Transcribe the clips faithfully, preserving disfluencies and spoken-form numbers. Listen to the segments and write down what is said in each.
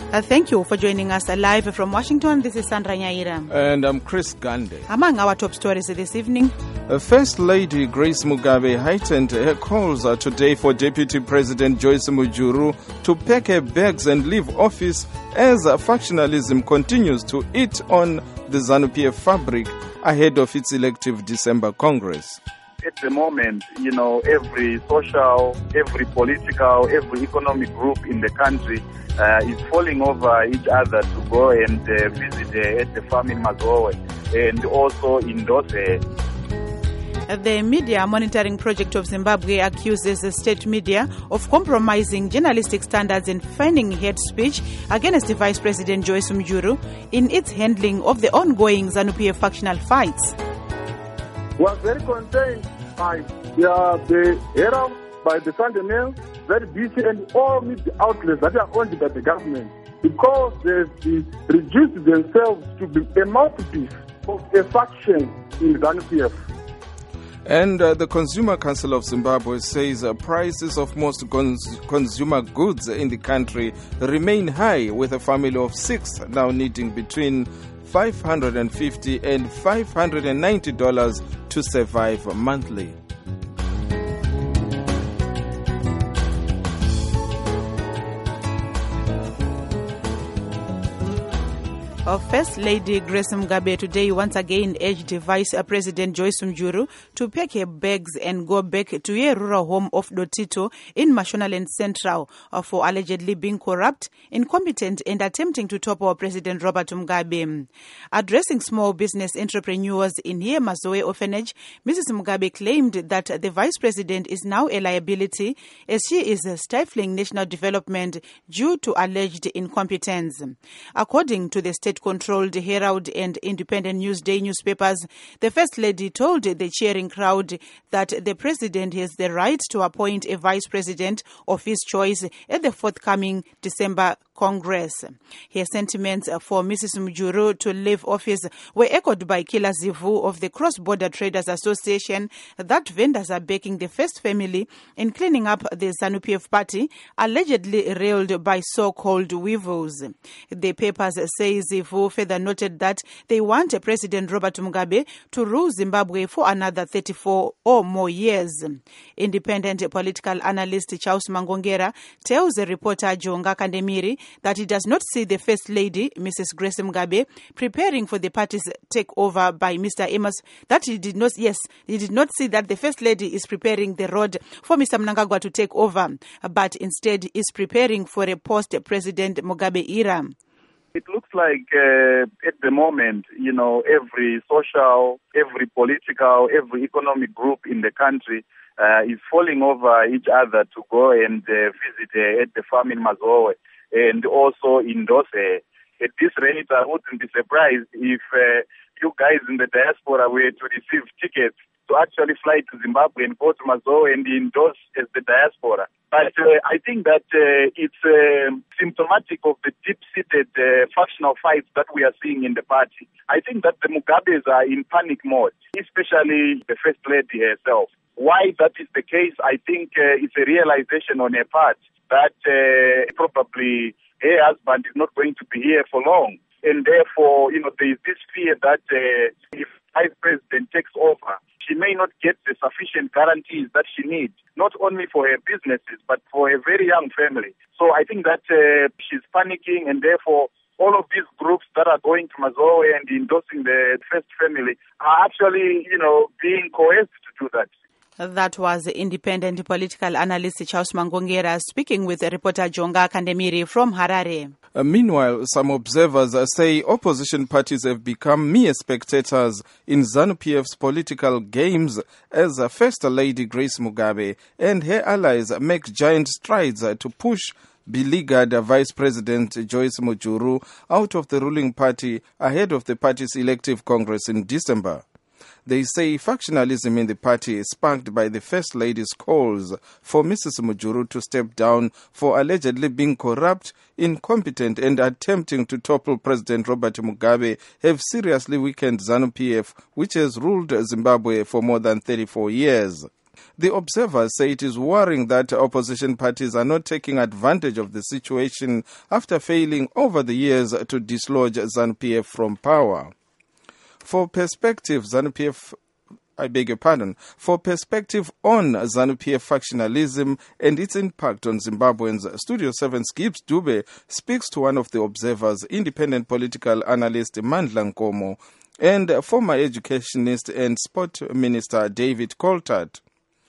Uh, thank you for joining us live from Washington. This is Sandra Nyaira. And I'm Chris Gande. Among our top stories this evening, uh, First Lady Grace Mugabe heightened her calls uh, today for Deputy President Joyce Mujuru to pack her bags and leave office as uh, factionalism continues to eat on the ZANU-P F fabric ahead of its elective December Congress. At the moment, you know, every social, every political, every economic group in the country uh, is falling over each other to go and uh, visit uh, at the farm in Mazowe and also endorse her. The Media Monitoring Project of Zimbabwe accuses the state media of compromising journalistic standards and fanning hate speech against the Vice President Joyce Mujuru in its handling of the ongoing ZANU-P F factional fights. We are very concerned by yeah, the era, by the Sunday Mail, very busy, and all media outlets that are owned by the government, because they've reduced themselves to be a mouthpiece of a faction in ZANU-P F. And uh, the Consumer Council of Zimbabwe says uh, prices of most cons- consumer goods in the country remain high, with a family of six now needing between five hundred fifty dollars and five hundred ninety dollars to survive monthly. Our First Lady Grace Mugabe today once again urged Vice President Joyce Mujuru to pack her bags and go back to her rural home of Dotito in Mashonaland Central for allegedly being corrupt, incompetent, and attempting to topple President Robert Mugabe. Addressing small business entrepreneurs in her Mazowe orphanage, Missus Mugabe claimed that the Vice President is now a liability as she is stifling national development due to alleged incompetence. According to the state controlled Herald and Independent Newsday newspapers, the First Lady told the cheering crowd that the President has the right to appoint a Vice President of his choice at the forthcoming December Congress. Her sentiments for Missus Mujuru to leave office were echoed by Kila Zivu of the Cross-Border Traders Association that vendors are backing the First family in cleaning up the ZANU-P F party, allegedly railed by so-called weevils. The papers say Zivu further noted that they want President Robert Mugabe to rule Zimbabwe for another thirty-four or more years. Independent political analyst Charles Mangongera tells the reporter Jonga Kandemiri that he does not see the First Lady, Missus Grace Mugabe, preparing for the party's takeover by Mister Amos. That he did not, yes, he did not see that the First Lady is preparing the road for Mister Mnangagwa to take over, but instead is preparing for a post-President Mugabe era. It looks like uh, at the moment, you know, every social, every political, every economic group in the country uh, is falling over each other to go and uh, visit uh, at the farm in Mazowe and also endorse her. At this rate, I wouldn't be surprised if uh, you guys in the diaspora were to receive tickets to actually fly to Zimbabwe and go to Mazowe and endorse as the diaspora. But uh, I think that uh, it's uh, symptomatic of the deep-seated uh, factional fights that we are seeing in the party. I think that the Mugabes are in panic mode, especially the First Lady herself. Why that is the case, I think uh, it's a realization on her part that uh, probably her husband is not going to be here for long. And therefore, you know, there is this fear that uh, if Vice President takes over, she may not get the sufficient guarantees that she needs, not only for her businesses, but for a very young family. So I think that uh, she's panicking, and therefore all of these groups that are going to Mazowe and endorsing the First family are actually, you know, being coerced to do that. That was independent political analyst Charles Mangongera speaking with reporter Jonga Kandemiri from Harare. Uh, meanwhile, some observers uh, say opposition parties have become mere spectators in ZANU-P F's political games as uh, First Lady Grace Mugabe and her allies make giant strides uh, to push beleaguered uh, Vice President Joyce Mujuru out of the ruling party ahead of the party's elective Congress in December. They say factionalism in the party is sparked by the First Lady's calls for Missus Mujuru to step down for allegedly being corrupt, incompetent, and attempting to topple President Robert Mugabe have seriously weakened ZANU-P F, which has ruled Zimbabwe for more than thirty-four years. The observers say it is worrying that opposition parties are not taking advantage of the situation after failing over the years to dislodge ZANU-P F from power. For perspective, ZANU-P F I beg your pardon, for perspective on ZANU-P F factionalism and its impact on Zimbabweans, Studio seven's Gibbs Dube speaks to one of the observers, independent political analyst Mandla Nkomo, and former educationist and sport minister David Coltart.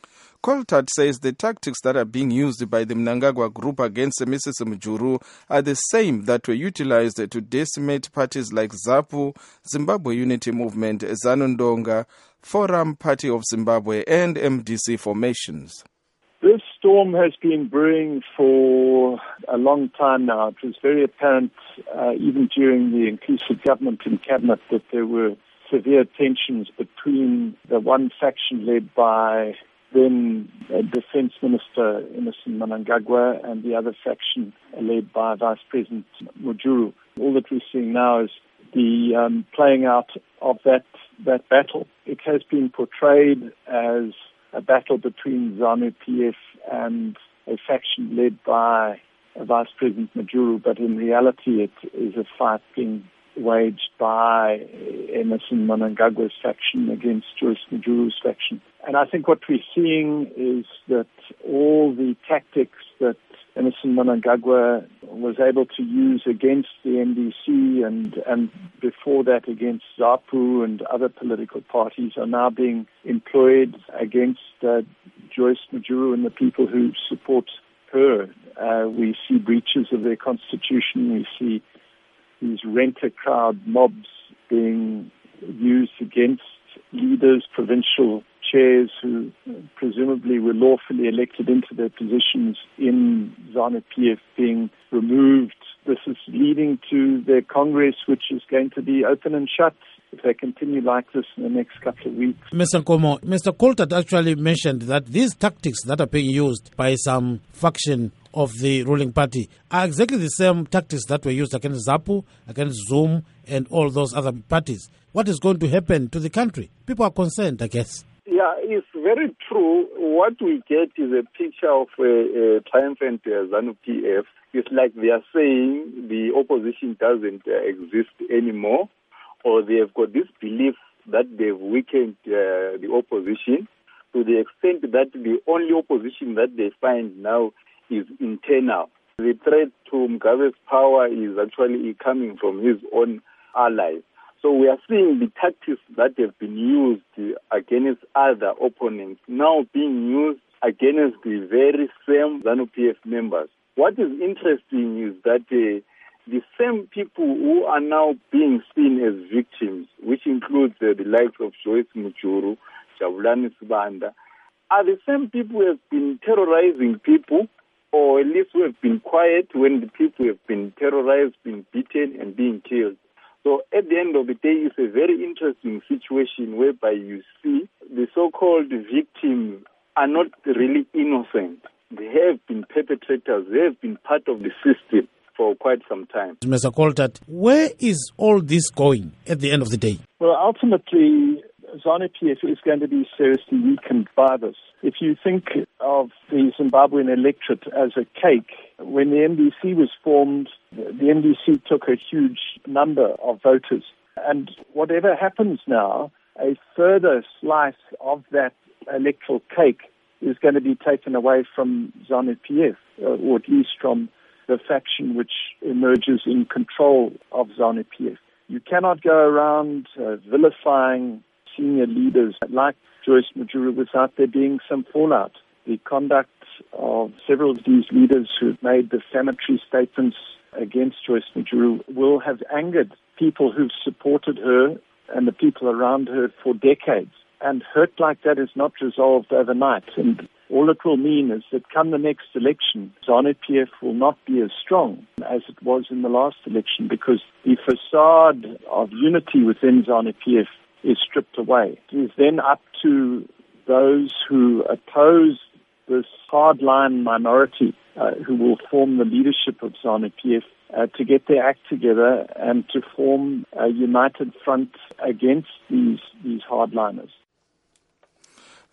Coltart says the tactics that are being used by the Mnangagwa group against Missus Mujuru are the same that were utilized to decimate parties like ZAPU, Zimbabwe Unity Movement, ZANU-Ndonga, Forum Party of Zimbabwe, and M D C formations. This storm has been brewing for a long time now. It was very apparent uh, even during the inclusive government and cabinet that there were severe tensions between the one faction led by then uh, Defence Minister Emmerson Mnangagwa and the other faction led by Vice President Mujuru. All that we're seeing now is the um, playing out of that, that battle. It has been portrayed as a battle between ZANU-P F and a faction led by Vice President Mujuru, but in reality it is a fight being waged by Emmerson Mnangagwa's faction against Joyce Mujuru's faction. And I think what we're seeing is that all the tactics that Emmerson Mnangagwa was able to use against the M D C and, and before that against ZAPU and other political parties are now being employed against uh, Joyce Mujuru and the people who support her. Uh, we see breaches of their constitution. We see these rent-a-crowd mobs being used against leaders, provincial chairs who presumably were lawfully elected into their positions in ZANU-P F being removed. This is leading to their Congress, which is going to be open and shut if they continue like this in the next couple of weeks. Mister Nkomo, Mister Coltart actually mentioned that these tactics that are being used by some faction of the ruling party are exactly the same tactics that were used against ZAPU, against Zoom, and all those other parties. What is going to happen to the country? People are concerned, I guess. Yeah, it's very true. What we get is a picture of a, a triumphant uh, ZANU-P F. It's like they are saying the opposition doesn't uh, exist anymore, or they have got this belief that they've weakened uh, the opposition to the extent that the only opposition that they find now is internal. The threat to Mugabe's power is actually coming from his own allies. So we are seeing the tactics that have been used against other opponents now being used against the very same ZANU-P F members. What is interesting is that uh, the same people who are now being seen as victims, which includes uh, the likes of Joyce Mujuru, Jabulani Sibanda, are the same people who have been terrorizing people, or at least who have been quiet when the people have been terrorized, being beaten and being killed. So at the end of the day, it's a very interesting situation whereby you see the so-called victims are not really innocent. They have been perpetrators. They have been part of the system for quite some time. Mister Coltart, where is all this going at the end of the day? Well, ultimately, ZANU-P F is going to be seriously weakened by this. If you think of the Zimbabwean electorate as a cake, when the M D C was formed, the M D C took a huge number of voters. And whatever happens now, a further slice of that electoral cake is going to be taken away from ZANU-P F, or at least from the faction which emerges in control of ZANU-P F. You cannot go around uh, vilifying senior leaders like Joyce Mujuru without there being some fallout. The conduct of several of these leaders who have made defamatory statements against Joyce Mujuru will have angered people who've supported her and the people around her for decades. And hurt like that is not resolved overnight. And all it will mean is that come the next election, ZANU-P F will not be as strong as it was in the last election, because the facade of unity within ZANU-P F is stripped away. It is then up to those who oppose this hardline minority uh, who will form the leadership of ZANU-P F uh, to get their act together and to form a united front against these, these hardliners.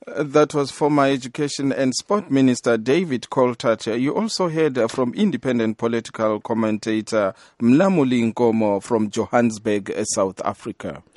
Uh, That was former Education and Sport Minister David Coltart. You also heard uh, from independent political commentator Mlamuli Nkomo from Johannesburg, uh, South Africa.